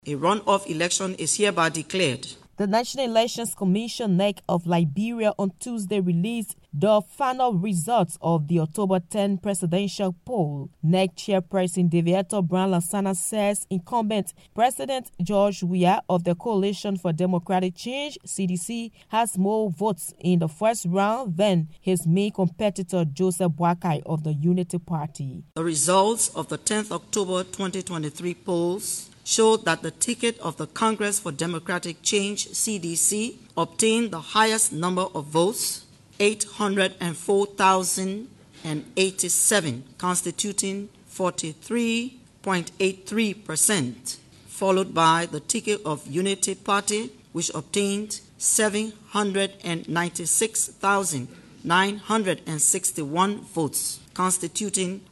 A runoff election is hereby declared. The National Elections Commission (NEC) of Liberia on Tuesday released the final results of the October 10 presidential poll. NEC chairperson Daviator Brown-Lansana says incumbent President George Weah of the Coalition for Democratic Change (CDC) has more votes in the first round than his main competitor Joseph Boakai of the Unity Party. The results of the 10th October 2023 polls showed that the ticket of the Congress for Democratic Change (CDC) obtained the highest number of votes, 804,087, constituting 43.83%, followed by the ticket of Unity Party, which obtained 796,961 votes, constituting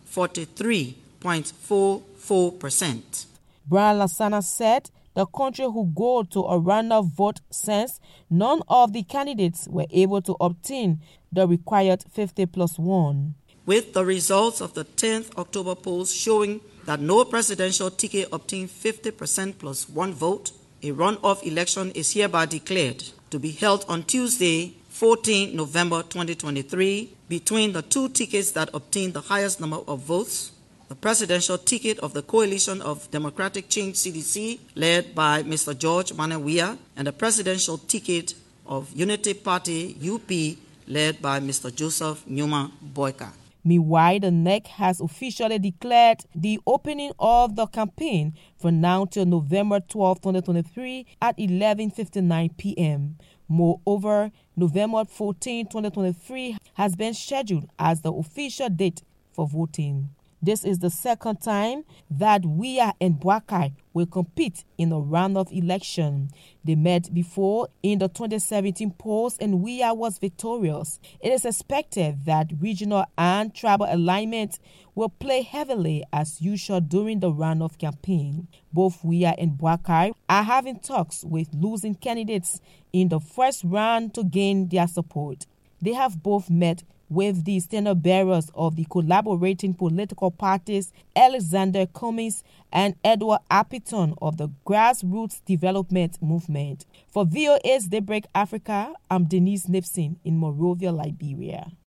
43.44%. Brown-Lansana said the country will go to a runoff vote since none of the candidates were able to obtain the required 50+1. With the results of the 10th October polls showing that no presidential ticket obtained 50% plus one vote, a runoff election is hereby declared to be held on Tuesday, 14 November 2023, between the two tickets that obtained the highest number of votes: the presidential ticket of the Coalition of Democratic Change (CDC), led by Mr. George Manneh Weah, and the presidential ticket of Unity Party (UP), led by Mr. Joseph Numa Boakai. Meanwhile, the NEC has officially declared the opening of the campaign from now till November 12, 2023 at 11:59 p.m. Moreover, November 14, 2023 has been scheduled as the official date for voting. This is the second time that Weah and Boakai will compete in a runoff election. They met before in the 2017 polls and Weah was victorious. It is expected that regional and tribal alignment will play heavily as usual during the runoff campaign. Both Weah and Boakai are having talks with losing candidates in the first round to gain their support. They have both met with the standard bearers of the collaborating political parties Alexander Cummings and Edward Appiton of the Grassroots Development Movement. For VOA's Daybreak Africa, I'm Denise Nipson in Monrovia, Liberia.